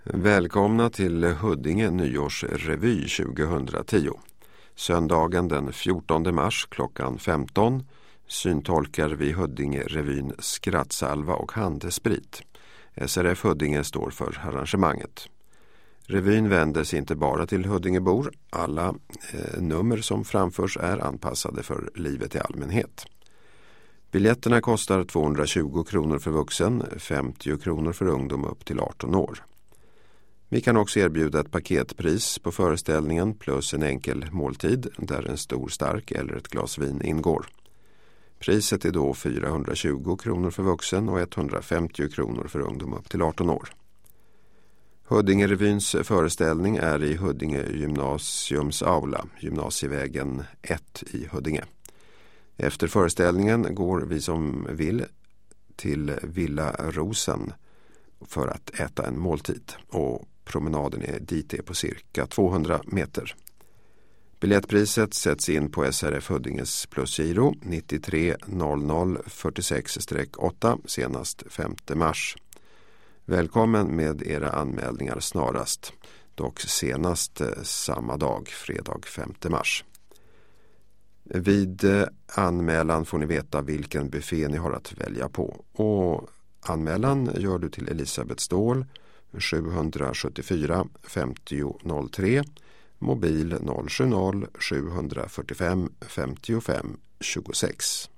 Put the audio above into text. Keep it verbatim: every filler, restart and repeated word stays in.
Välkomna till Huddinge nyårsrevy tjugohundratio. Söndagen den fjortonde mars klockan femton syntolkar vi Huddinge-revyn Skrattsalva och handsprit. S R F Huddinge står för arrangemanget. Revyn vänder sig inte bara till Huddingebor. Alla eh, nummer som framförs är anpassade för livet i allmänhet. Biljetterna kostar tvåhundratjugo kronor för vuxen, femtio kronor för ungdom upp till arton år. Vi kan också erbjuda ett paketpris på föreställningen plus en enkel måltid där en stor stark eller ett glas vin ingår. Priset är då fyrahundratjugo kronor för vuxen och etthundrafemtio kronor för ungdom upp till arton år. Huddinge-revyns föreställning är i Huddinge gymnasiums aula, Gymnasievägen ett i Huddinge. Efter föreställningen går vi som vill till Villa Rosen för att äta en måltid, och promenaden är dit är på cirka tvåhundra meter. Biljettpriset sätts in på S R F Huddinges plusgiro nittiotre noll noll fyrtiosex åtta senast femte mars. Välkommen med era anmälningar snarast, dock senast samma dag, fredag femte mars. Vid anmälan får ni veta vilken buffé ni har att välja på, och anmälan gör du till Elisabeth Ståhl sjuhundrasjuttiofyra femtio noll tre, mobil noll sju noll sju fyra fem femtiofem tjugosex.